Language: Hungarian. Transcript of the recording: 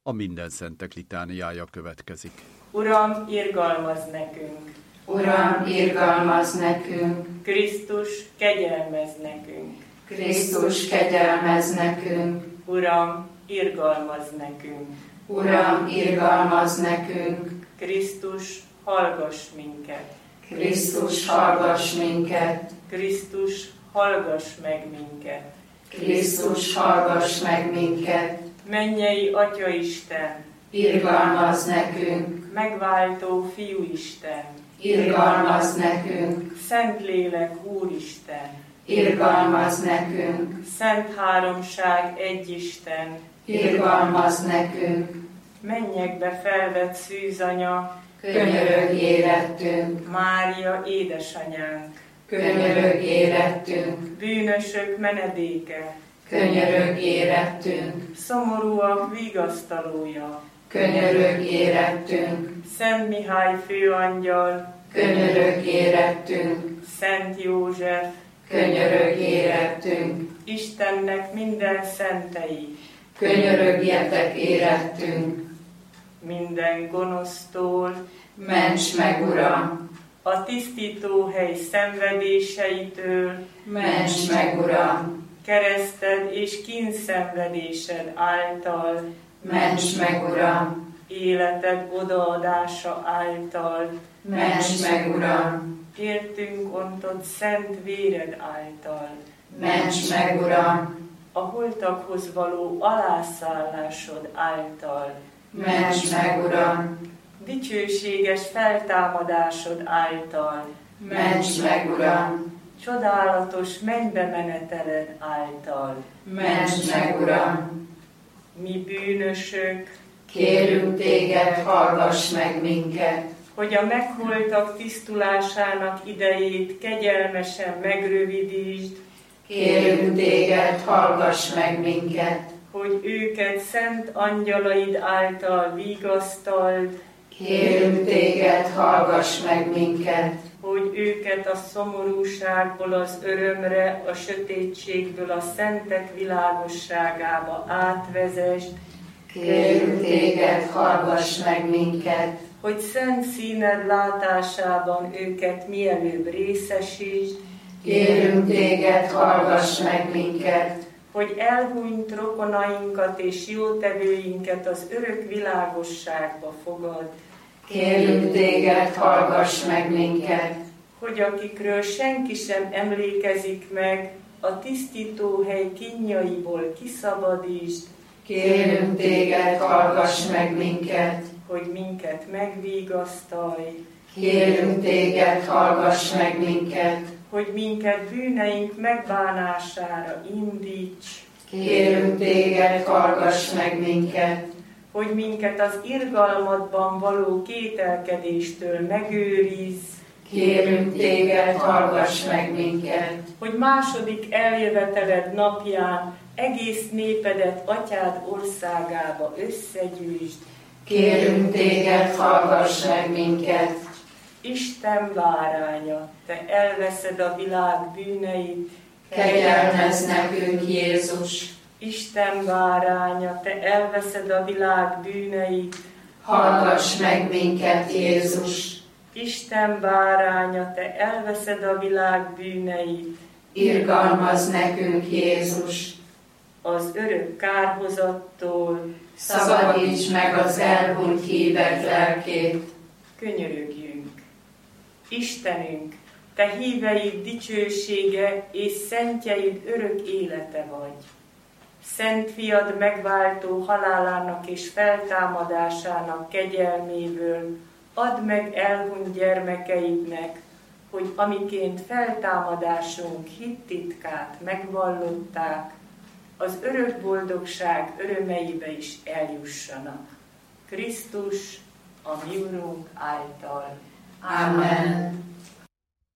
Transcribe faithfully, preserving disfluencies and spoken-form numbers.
A Mindenszentek litániája következik. Uram, irgalmazz nekünk! Uram, irgalmazz nekünk! Krisztus, kegyelmezz nekünk! Krisztus, kegyelmezz nekünk! Uram, irgalmazz nekünk! Uram, irgalmazz nekünk! Krisztus, hallgass minket! Krisztus, hallgass minket! Krisztus, hallgass meg minket! Krisztus, hallgass meg minket! Mennyei Atya Isten! Irgalmazz nekünk! Megváltó Fiú Isten! Irgalmazz nekünk! Szentlélek Úristen! Irgalmazz nekünk! Szent Háromság Egyisten! Irgalmazz nekünk! Mennyekbe felvett szűzanya! Könyörögj érettünk! Mária édesanyánk! Könyörögj érettünk! Bűnösök menedéke! Könyörögj érettünk! Szomorúak vigasztalója! Könyörögj érettünk! Szent Mihály főangyal! Könyörögj érettünk! Szent József! Könyörögj érettünk! Istennek minden szentei! Könyörögjetek érettünk! Minden gonosztól! Ments meg, Uram! A tisztítóhely szenvedéseitől! Ments meg, Uram! Kereszted és kínszenvedésed által! Ments meg, Uram! Életed odaadása által! Ments meg, Uram! Értünk ontott szent véred által! Ments meg, Uram! A holtakhoz való alászállásod által! Ments meg, Uram! Dicsőséges feltámadásod által! Ments meg, Uram! Csodálatos mennybe meneteled által! Ments meg, Uram! Mi bűnösök, kérünk téged, hallgass meg minket! Hogy a megholtak tisztulásának idejét kegyelmesen megrövidítsd, kérünk téged, hallgass meg minket! Hogy őket szent angyalaid által vigasztald, kérünk téged, hallgass meg minket! Hogy őket a szomorúságból az örömre, a sötétségből a szentek világosságába átvezesd, kérünk téged, hallgass meg minket! Hogy szent színed látásában őket mielőbb részesítsd, kérünk téged, hallgass meg minket! Hogy elhunyt rokonainkat és jótevőinket az örök világosságba fogad, kérünk téged, hallgass meg minket! Hogy akikről senki sem emlékezik meg, a tisztítóhely kínjaiból kiszabadítsd, kérünk téged, hallgass meg minket! Hogy minket megvigasztalj, kérünk téged, hallgass meg minket! Hogy minket bűneink megbánására indíts, kérünk téged, hallgass meg minket! Hogy minket az irgalmadban való kételkedéstől megőrizz, kérünk téged, hallgass meg minket! Hogy második eljöveteled napján egész népedet atyád országába összegyűjtsd, kérünk téged, hallgass meg minket! Isten báránya, te elveszed a világ bűneit, kegyelmezz nekünk, Jézus! Isten báránya, te elveszed a világ bűneit, hallgass meg minket, Jézus! Isten báránya, te elveszed a világ bűneit, irgalmazz nekünk, Jézus! Az örök kárhozattól szabadíts meg az elhunyt hívek lelkét. Könyörögjünk! Istenünk, te híveid dicsősége és szentjeid örök élete vagy. Szent fiad megváltó halálának és feltámadásának kegyelméből add meg elhunyt gyermekeidnek, hogy amiként feltámadásunk hittitkát megvallották, az örök boldogság örömeibe is eljussanak. Krisztus, a mi Urunk által. Amen.